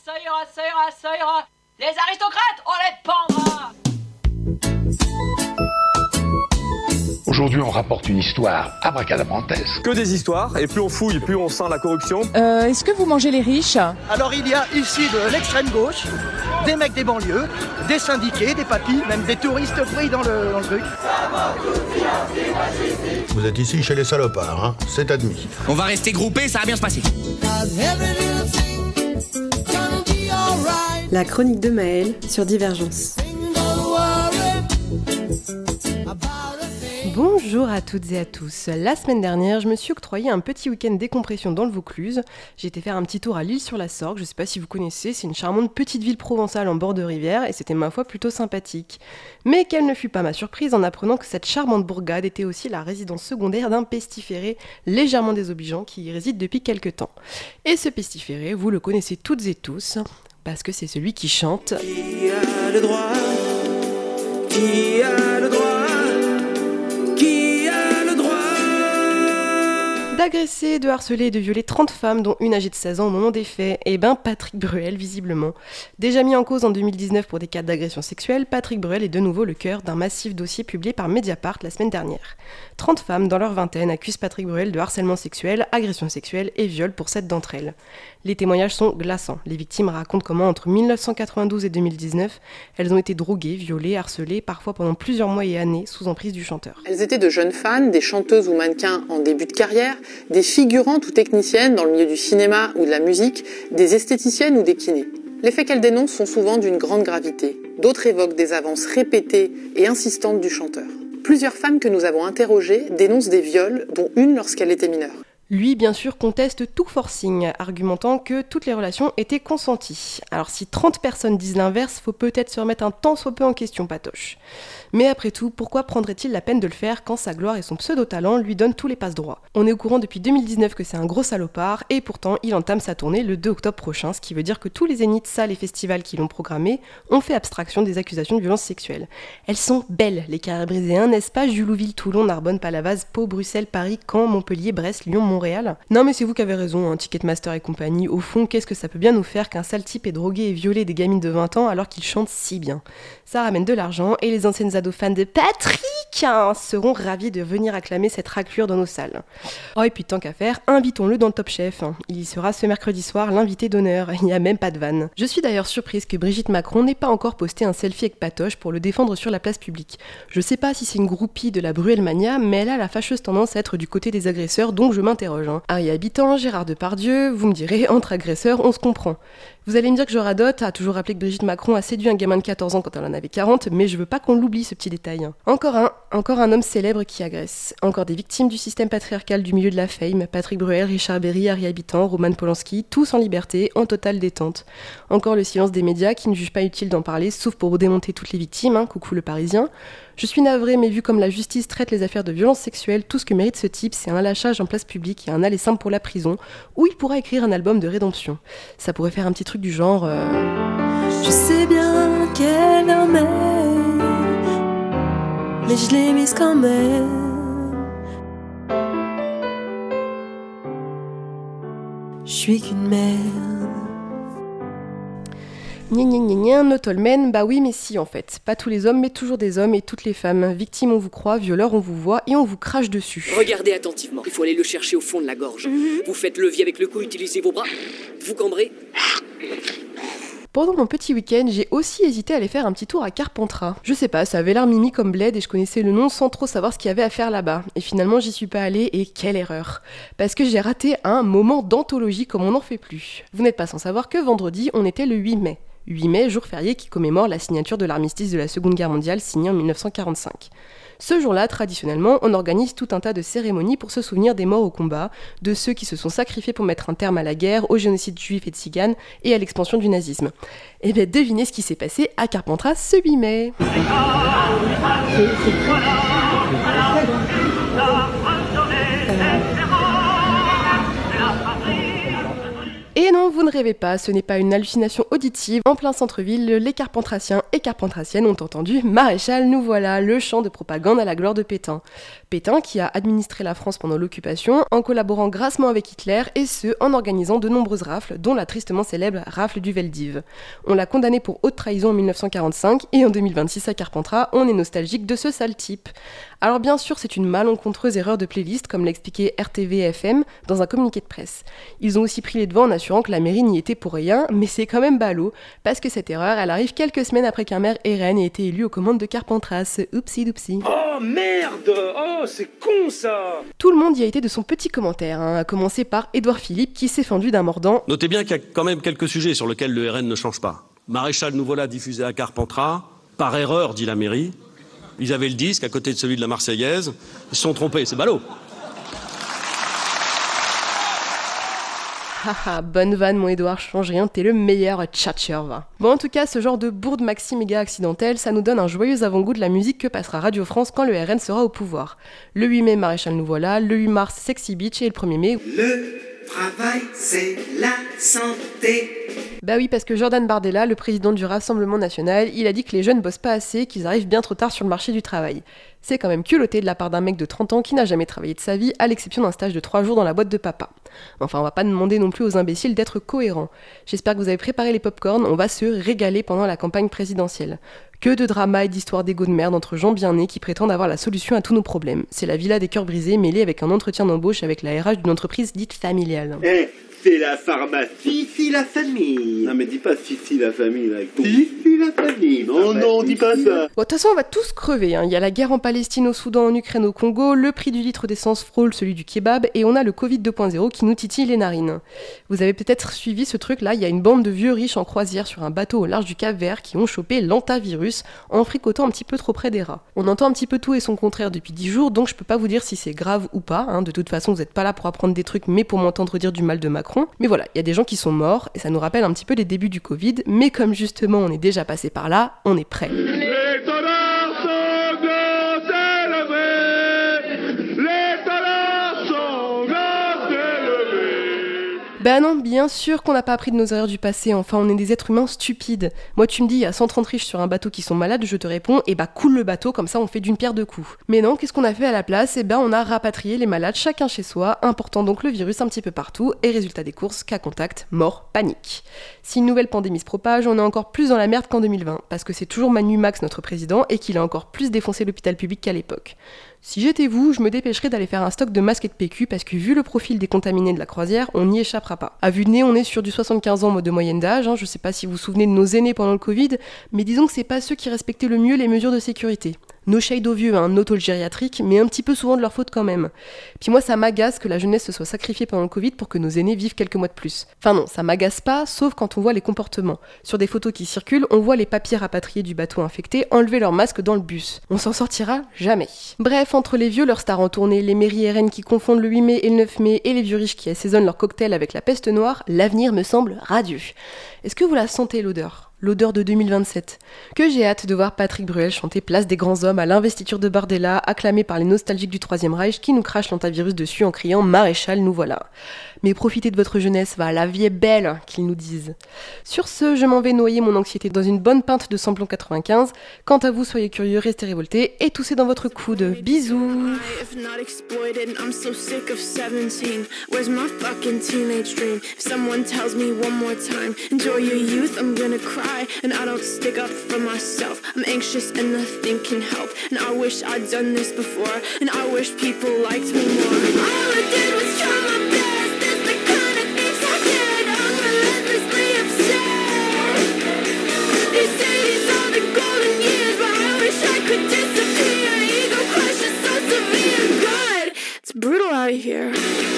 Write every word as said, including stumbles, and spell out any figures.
ça ira, ça ira, ça ira. Les aristocrates, on les pendra. Aujourd'hui, on rapporte une histoire abracadabrantesque. Que des histoires, et plus on fouille, plus on sent la corruption. Euh, est-ce que vous mangez les riches ? Alors il y a ici de l'extrême gauche, des mecs des banlieues, des syndiqués, des papis, même des touristes pris dans le, dans le truc. Vous êtes ici chez les salopards, hein ? C'est admis. On va rester groupés, ça va bien se passer. La chronique de Maëlle sur Divergence. Bonjour à toutes et à tous. La semaine dernière, je me suis octroyé un petit week-end décompression dans le Vaucluse. J'ai été faire un petit tour à l'Île-sur-la-Sorgue, je ne sais pas si vous connaissez, c'est une charmante petite ville provençale en bord de rivière et c'était ma foi plutôt sympathique. Mais quelle ne fut pas ma surprise en apprenant que cette charmante bourgade était aussi la résidence secondaire d'un pestiféré légèrement désobligeant qui y réside depuis quelque temps. Et ce pestiféré, vous le connaissez toutes et tous, parce que c'est celui qui chante... Qui a le droit ? Qui a le droit ? d'agresser, de harceler et de violer trente femmes, dont une âgée de seize ans au moment des faits. Et ben Patrick Bruel, visiblement. Déjà mis en cause en deux mille dix-neuf pour des cas d'agression sexuelle, Patrick Bruel est de nouveau le cœur d'un massif dossier publié par Mediapart la semaine dernière. trente femmes dans leur vingtaine accusent Patrick Bruel de harcèlement sexuel, agression sexuelle et viol pour sept d'entre elles. Les témoignages sont glaçants. Les victimes racontent comment entre dix-neuf cent quatre-vingt-douze et deux mille dix-neuf, elles ont été droguées, violées, harcelées, parfois pendant plusieurs mois et années, sous emprise du chanteur. Elles étaient de jeunes fans, des chanteuses ou mannequins en début de carrière, des figurantes ou techniciennes dans le milieu du cinéma ou de la musique, des esthéticiennes ou des kinés. Les faits qu'elles dénoncent sont souvent d'une grande gravité. D'autres évoquent des avances répétées et insistantes du chanteur. Plusieurs femmes que nous avons interrogées dénoncent des viols, dont une lorsqu'elle était mineure. Lui, bien sûr, conteste tout forcing, argumentant que toutes les relations étaient consenties. Alors si trente personnes disent l'inverse, faut peut-être se remettre un tant soit peu en question, Patoche. Mais après tout, pourquoi prendrait-il la peine de le faire quand sa gloire et son pseudo-talent lui donnent tous les passe-droits ? On est au courant depuis deux mille dix-neuf que c'est un gros salopard, et pourtant il entame sa tournée le deux octobre prochain, ce qui veut dire que tous les zéniths, salles et festivals qui l'ont programmé ont fait abstraction des accusations de violence sexuelle. Elles sont belles, les carrières brisées, n'est-ce pas ? Julouville, Toulon, Narbonne, Palavas, Pau, Bruxelles, Paris, Caen, Montpellier, Brest, Lyon, Montréal. Non mais c'est vous qui avez raison, hein, Ticketmaster et compagnie. Au fond, qu'est-ce que ça peut bien nous faire qu'un sale type ait drogué et violé des gamines de vingt ans alors qu'il chante si bien ? Ça ramène de l'argent et les anciennes ados fans de Patrick hein, seront ravis de venir acclamer cette raclure dans nos salles. Oh et puis tant qu'à faire, invitons-le dans le Top Chef. Hein. Il y sera ce mercredi soir l'invité d'honneur, il n'y a même pas de vanne. Je suis d'ailleurs surprise que Brigitte Macron n'ait pas encore posté un selfie avec Patoche pour le défendre sur la place publique. Je sais pas si c'est une groupie de la Bruelmania, mais elle a la fâcheuse tendance à être du côté des agresseurs, donc je m'interroge. Hein. Harry Habitant, Gérard Depardieu, vous me direz, entre agresseurs, on se comprend. Vous allez me dire que je radote à toujours rappeler que Brigitte Macron a séduit un gamin de quatorze ans quand elle en avait quarante, mais je veux pas qu'on l'oublie ce petit détail. Encore un, encore un homme célèbre qui agresse. Encore des victimes du système patriarcal du milieu de la fame, Patrick Bruel, Richard Berry, Harry Habitant, Roman Polanski, tous en liberté, en totale détente. Encore le silence des médias qui ne jugent pas utile d'en parler, sauf pour démonter toutes les victimes, hein, coucou le Parisien. Je suis navrée, mais vu comme la justice traite les affaires de violence sexuelle, tout ce que mérite ce type, c'est un lâchage en place publique et un aller simple pour la prison, où il pourra écrire un album de rédemption. Ça pourrait faire un petit truc du genre... Euh... Je sais bien qu'elle en est, mais je l'ai mise quand même. Je suis qu'une merde. Gna gna gna gna, not all men, bah oui mais si en fait. Pas tous les hommes mais toujours des hommes et toutes les femmes. Victimes on vous croit, violeurs on vous voit et on vous crache dessus. Regardez attentivement, il faut aller le chercher au fond de la gorge. Mm-hmm. Vous faites levier avec le cou, utilisez vos bras, vous cambrez. Pendant mon petit week-end, j'ai aussi hésité à aller faire un petit tour à Carpentras. Je sais pas, ça avait l'air mimi comme bled et je connaissais le nom sans trop savoir ce qu'il y avait à faire là-bas. Et finalement, j'y suis pas allée et quelle erreur. Parce que j'ai raté un moment d'anthologie comme on n'en fait plus. Vous n'êtes pas sans savoir que vendredi, on était le huit mai. huit mai, jour férié qui commémore la signature de l'armistice de la Seconde Guerre mondiale signé en dix-neuf cent quarante-cinq. Ce jour-là, traditionnellement, on organise tout un tas de cérémonies pour se souvenir des morts au combat, de ceux qui se sont sacrifiés pour mettre un terme à la guerre, au génocide juif et de tziganes et à l'expansion du nazisme. Et bien devinez ce qui s'est passé à Carpentras ce huit mai. Et non, Non, vous ne rêvez pas, ce n'est pas une hallucination auditive. En plein centre-ville, les carpentraciens et carpentraciennes ont entendu « Maréchal, nous voilà », le chant de propagande à la gloire de Pétain. Pétain qui a administré la France pendant l'occupation en collaborant grassement avec Hitler et ce, en organisant de nombreuses rafles, dont la tristement célèbre rafle du Veldiv. On l'a condamné pour haute trahison en mille neuf cent quarante-cinq et en deux mille vingt-six à Carpentras, on est nostalgique de ce sale type. Alors bien sûr, c'est une malencontreuse erreur de playlist, comme l'expliquait R T V F M dans un communiqué de presse. Ils ont aussi pris les devants en assurant que la mairie n'y était pour rien, mais c'est quand même ballot, parce que cette erreur, elle arrive quelques semaines après qu'un maire R N ait été élu aux commandes de Carpentras. Oupsi doupsi. Oh merde! Oh, c'est con ça! Tout le monde y a été de son petit commentaire, hein, à commencer par Édouard Philippe qui s'est fendu d'un mordant. Notez bien qu'il y a quand même quelques sujets sur lesquels le R N ne change pas. Maréchal, nous voilà diffusé à Carpentras, par erreur, dit la mairie. Ils avaient le disque à côté de celui de la Marseillaise. Ils se sont trompés, c'est ballot. Haha, bonne vanne mon Edouard, change rien, t'es le meilleur tchatcher, va. Bon, en tout cas, ce genre de bourde maxi méga accidentelle, ça nous donne un joyeux avant-goût de la musique que passera Radio France quand le R N sera au pouvoir. Le huit mai, Maréchal nous voilà, le huit mars, Sexy Beach et le premier mai... Le travail, c'est la santé. Bah oui, parce que Jordan Bardella, le président du Rassemblement National, il a dit que les jeunes bossent pas assez, qu'ils arrivent bien trop tard sur le marché du travail. C'est quand même culotté de la part d'un mec de trente ans qui n'a jamais travaillé de sa vie, à l'exception d'un stage de trois jours dans la boîte de papa. Enfin, on va pas demander non plus aux imbéciles d'être cohérents. J'espère que vous avez préparé les pop-corn, on va se régaler pendant la campagne présidentielle. Que de drama et d'histoires d'égo de merde entre gens bien nés qui prétendent avoir la solution à tous nos problèmes. C'est la villa des cœurs brisés mêlée avec un entretien d'embauche avec la R H d'une entreprise dite familiale. Hey. C'est la pharmacie, Fifi la famille. Non mais dis pas Fifi la famille là. Fifi la famille. Non non, dis pas ça. Bon, de toute façon, on va tous crever. Hein. Il y a la guerre en Palestine, au Soudan, en Ukraine, au Congo, le prix du litre d'essence frôle celui du kebab, et on a le Covid deux point zéro qui nous titille les narines. Vous avez peut-être suivi ce truc-là, il y a une bande de vieux riches en croisière sur un bateau au large du Cap-Vert qui ont chopé l'antavirus en fricotant un petit peu trop près des rats. On entend un petit peu tout et son contraire depuis dix jours, donc je peux pas vous dire si c'est grave ou pas. Hein. De toute façon, vous êtes pas là pour apprendre des trucs, mais pour m'entendre dire du mal de Macron. Mais voilà, il y a des gens qui sont morts, et ça nous rappelle un petit peu les débuts du Covid, mais comme justement on est déjà passé par là, on est prêt. Les dollars sont grands élevés. Les dollars sont grands élevés. Bah non, bien sûr qu'on n'a pas appris de nos erreurs du passé, enfin on est des êtres humains stupides. Moi tu me dis, il y a cent trente riches sur un bateau qui sont malades, je te réponds, et bah coule le bateau, comme ça on fait d'une pierre deux coups. Mais non, qu'est-ce qu'on a fait à la place? Et ben on a rapatrié les malades chacun chez soi, important donc le virus un petit peu partout, et résultat des courses, cas contact, mort, panique. Si une nouvelle pandémie se propage, on est encore plus dans la merde qu'en deux mille vingt, parce que c'est toujours Manu Max notre président, et qu'il a encore plus défoncé l'hôpital public qu'à l'époque. Si j'étais vous, je me dépêcherais d'aller faire un stock de masques et de P Q parce que vu le profil des contaminés de la croisière, on n'y échappera pas. À vue de nez, on est sur du soixante-quinze ans de moyenne d'âge, hein, je sais pas si vous vous souvenez de nos aînés pendant le Covid, mais disons que c'est pas ceux qui respectaient le mieux les mesures de sécurité. No shade aux vieux, hein, no talk gériatrique, mais un petit peu souvent de leur faute quand même. Puis moi ça m'agace que la jeunesse se soit sacrifiée pendant le Covid pour que nos aînés vivent quelques mois de plus. Enfin non, ça m'agace pas, sauf quand on voit les comportements. Sur des photos qui circulent, on voit les papiers rapatriés du bateau infecté enlever leur masque dans le bus. On s'en sortira jamais. Bref, entre les vieux, leurs stars en tournée, les mairies R N qui confondent le huit mai et le neuf mai, et les vieux riches qui assaisonnent leur cocktail avec la peste noire, l'avenir me semble radieux. Est-ce que vous la sentez l'odeur ? L'odeur de deux mille vingt-sept. Que j'ai hâte de voir Patrick Bruel chanter Place des grands hommes à l'investiture de Bardella, acclamé par les nostalgiques du Troisième Reich qui nous crachent l'antavirus dessus en criant « Maréchal, nous voilà ». Mais profitez de votre jeunesse, va, la vie est belle, qu'ils nous disent. Sur ce, je m'en vais noyer mon anxiété dans une bonne pinte de Samplon quatre-vingt-quinze. Quant à vous, soyez curieux, restez révoltés et toussez dans votre coude. Bisous. And I don't stick up for myself. I'm anxious and nothing can help. And I wish I'd done this before. And I wish people liked me more. All I did was try my best. That's the kind of things I did. I'm relentlessly obsessed. They say these are the golden years, but I wish I could disappear. Ego crush is so severe. God, it's brutal out here.